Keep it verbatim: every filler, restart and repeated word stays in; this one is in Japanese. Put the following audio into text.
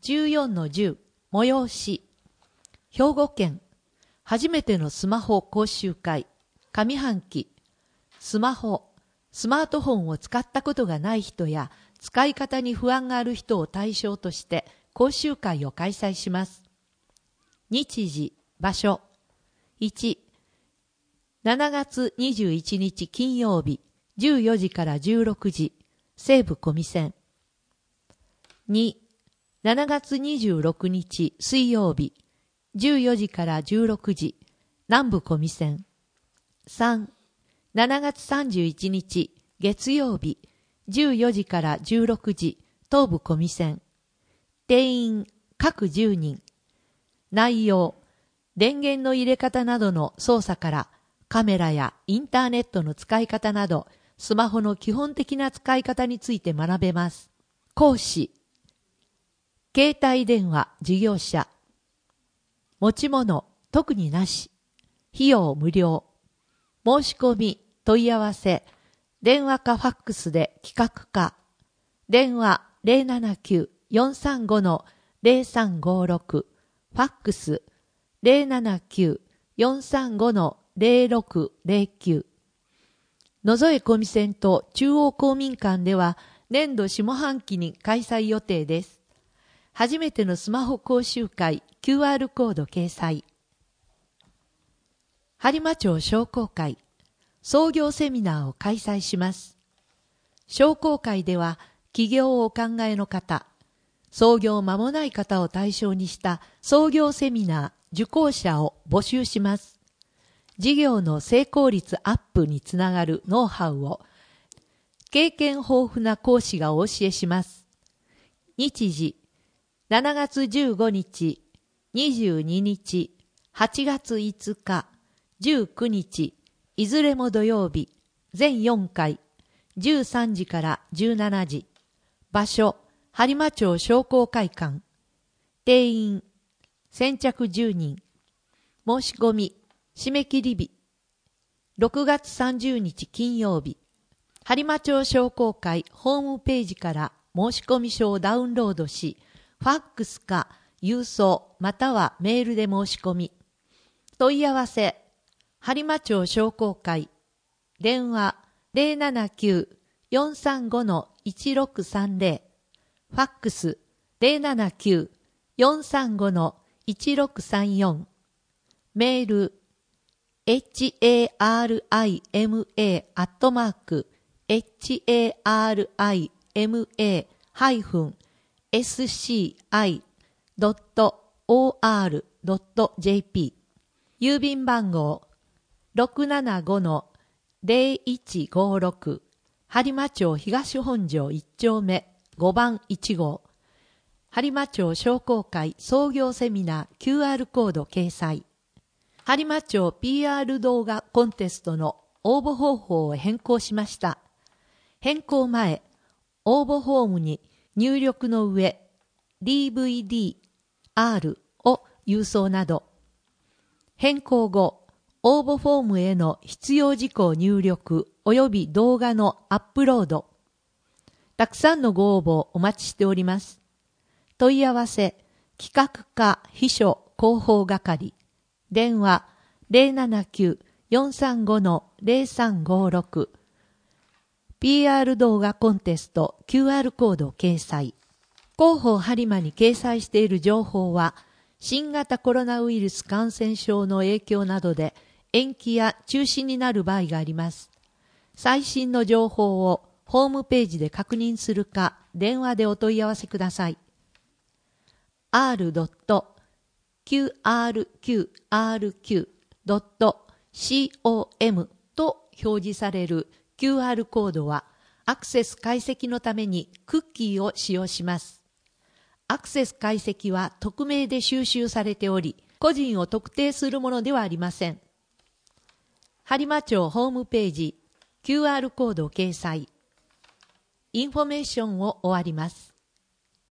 じゅうよんのじゅう、催し。兵庫県、初めてのスマホ講習会、上半期、スマホ、スマートフォンを使ったことがない人や、使い方に不安がある人を対象として講習会を開催します。日時、場所。いち、しちがつにじゅういちにち金曜日、じゅうよじからじゅうろくじ、西武小見線。に、しちがつにじゅうろくにち水曜日、じゅうよじからじゅうろくじ、南部小見線。さん、しちがつさんじゅういちにち月曜日、じゅうよじからじゅうろくじ、東部小見線。定員、各じゅうにん。内容、電源の入れ方などの操作から、カメラやインターネットの使い方など、スマホの基本的な使い方について学べます。講師、携帯電話事業者。持ち物、特になし。費用無料。申し込み、問い合わせ。電話かファックスで企画か。電話 ゼロななきゅう よんさんご ゼロさんごろく。ファックス ゼロななきゅう よんさんご ゼロろくゼロきゅう。野添小見線と中央公民館では年度下半期に開催予定です。初めてのスマホ講習会 キューアール コード掲載。播磨町商工会創業セミナーを開催します。商工会では起業をお考えの方、創業間もない方を対象にした創業セミナー受講者を募集します。事業の成功率アップにつながるノウハウを経験豊富な講師がお教えします。日時、しちがつじゅうごにち、にじゅうににち、はちがついつか、じゅうくにち、いずれも土曜日、全よんかい、じゅうさんじからじゅうしちじ。場所、播磨町商工会館。定員、先着じゅうにん。申し込み、締め切り日。ろくがつさんじゅうにち金曜日。播磨町商工会ホームページから申し込み書をダウンロードし、ファックスか郵送またはメールで申し込み。問い合わせ、播磨町商工会。電話 ゼロななきゅう よんさんご いちろくさんぜろ。ファックス ゼロななきゅう よんさんご いちろくさんよん。メール、エイチエーアールアイエムエー アットマーク、エイチエーアールアイエムエー ハイフン エスシーアイ ドット オーアール ドット ジェーピー。郵便番号 ろくななご ゼロいちごろく。播磨町東本庄いち丁目ごばんいち号。播磨町商工会創業セミナー キューアール コード掲載。播磨町 ピーアール 動画コンテストの応募方法を変更しました。変更前、応募フォームに入力の上、ディーブイディー、アール を郵送など、変更後、応募フォームへの必要事項入力及び動画のアップロード。たくさんのご応募お待ちしております。問い合わせ、企画課秘書広報係。電話 ゼロななきゅう よんさんご ゼロさんごろく。ピーアール 動画コンテスト キューアール コード掲載。広報播磨に掲載している情報は、新型コロナウイルス感染症の影響などで延期や中止になる場合があります。最新の情報をホームページで確認するか、電話でお問い合わせください。アール キューアールキューアールキュー ドット コム と表示される キューアール コードはアクセス解析のためにクッキーを使用します。アクセス解析は匿名で収集されており、個人を特定するものではありません。播磨町ホームページ キューアール コード掲載。インフォメーションを終わります。